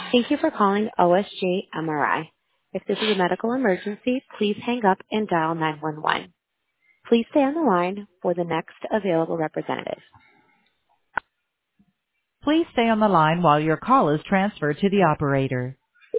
Thank you for calling OSG MRI. If this is a medical emergency, please hang up and dial 911. Please stay on the line for the next available representative. Please stay on the line while your call is transferred to the operator.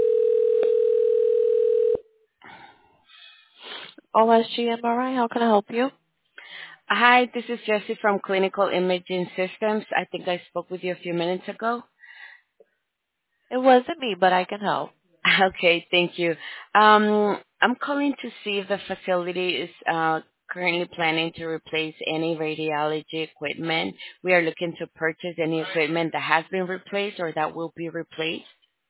OSG MRI, how can I help you? Hi, this is Jessie from Clinical Imaging Systems. I think I spoke with you a few minutes ago. It wasn't me, but I can help. Okay, thank you. I'm calling to see if the facility is currently planning to replace any radiology equipment. We are looking to purchase any equipment that has been replaced or that will be replaced.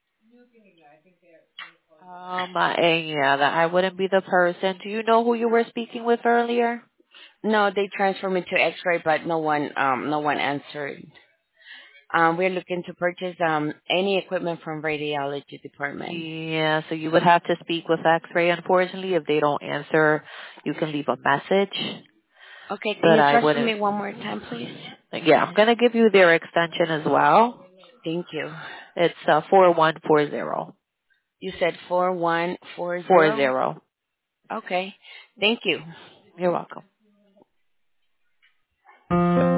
That I wouldn't be the person. Do you know who you were speaking with earlier? No, they transferred me to X-ray, but no one answered. We're looking to purchase any equipment from radiology department. Yeah, so you would have to speak with X-ray. Unfortunately, if they don't answer, you can leave a message. Okay, can But you I transfer wouldn't. me one more time, please? Yeah, I'm gonna give you their extension as well. Thank you. It's 4140. You said 4140? 40. Okay. Thank you. You're welcome.